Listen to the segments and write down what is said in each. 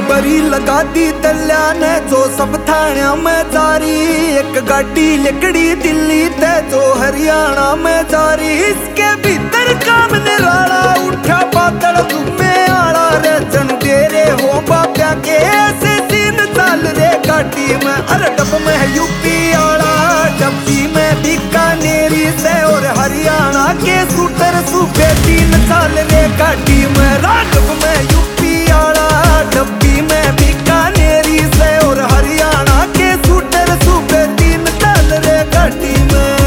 बरी लगा दी दल्या ने जो सब थाना में जारी। एक गाड़ी लिकड़ी दिल्ली ते जो हरियाणा में जारी। इसके भीतर काम निराला उठा बादल धुमे आला रे जन डेरे हो बाप्या के ऐसे दिन चल रे गाड़ी में। अरे डब में है यूपी आला, डब्बी में बीकानेरी से और हरियाणा के सूटर सूबे तीन चल रे गाड़ी में। राघव में यूपी आला, डब्बी में बीकानेरी से और हरियाणा के सूटर सूबे तीन चल रे गाड़ी में।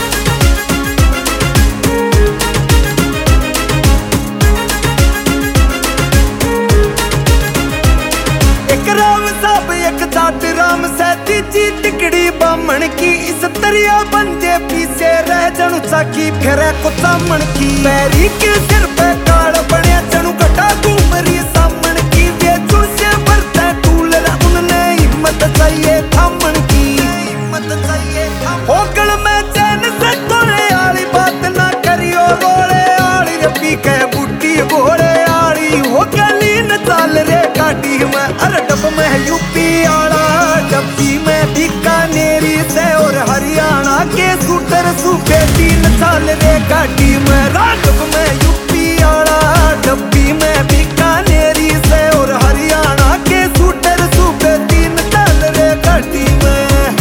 एक राम साहब एक जाट राम से तीजी टिकड़ी बामण की। इस तरिया बंजे पीछे रह जनु चाकी फेरे को सामण की। पैरी के सिर पे काल बने जनु कटा घूमरी सामण की। वे चुनसे भरते टूल उनने हिम्मत चाहिए थामण की। हिम्मत चाहिए होगल में चैन से तोड़े आली बात ना करियो रोले आली। रबी के बूटी घोड़े आली हो गली न चाल रे गाड़ी में। अरे डब में है यूपी आला, डब्बी में बीकानेरी से और हरियाणा के सूटर सूबे तीन चाल रे गाड़ी में। राघव में यूपी आला, डब्बी में बीकानेरी से और हरियाणा के सूटर सूबे तीन चाल रे गाड़ी में।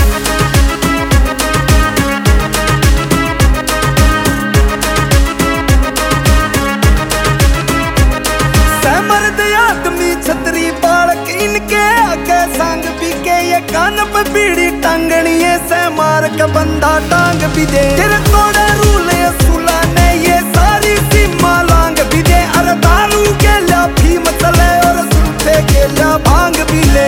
मर्द आदमी छतरी बालक इनके आगे संग पीके। ये कान पे बीड़ी टांगनी से मार के बंदा टांग भी दे। तेरे थोड़े रूल सुला ने ये सारी सीमा लांग भी दे। अरे दारू के ला फीम चले और सुल्फे के ला भांग भी ले।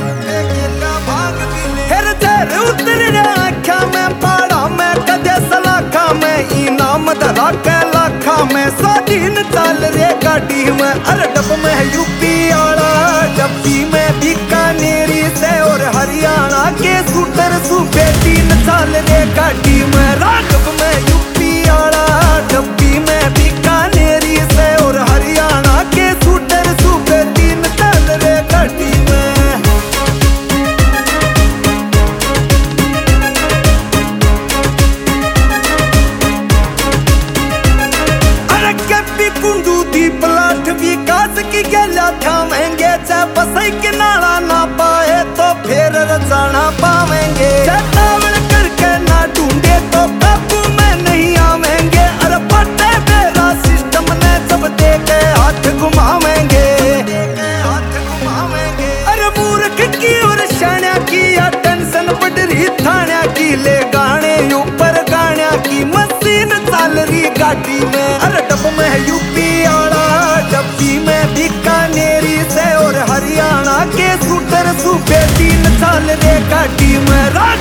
फिर तेरे उतर आँखा में पाड़ा में कदे सलाखा में। इनाम धरा के लाखा में स्वाधीन चल रे गाड़ी में। अरे डब में है यूपी आला, डब्बी में बीकानेरी से और हरियाणा के सूटर सूबे तीन चल रे गाड़ी में। राघव में यूपी आला, डब्बी में बीकानेरी से और हरियाणा के सूटर सूबे तीन चल रे गाड़ी में। कुंडू दी प्लाट विकास की गैला थामेंगे। चाहे बसई के नाला ना पाए तो फिर रचाना पावेंगे। चेतावनी करके ना ढूंढे तो काबू में नहीं आवेंगे। अरे पट्टे मेरा सिस्टम ने जब देखे हाथ घुमावेंगे। अरे मूर्ख की और शाण्या की या टेंशन बढ़ रही थाना की। ले गाने ऊपर गाने की मशीन चल रही गाड़ी में। अरे डब में है यूपी आला, डब्बी में बीकानेरी से और हरियाणा के सूटर सूबे तीन चल रे गाड़ी में।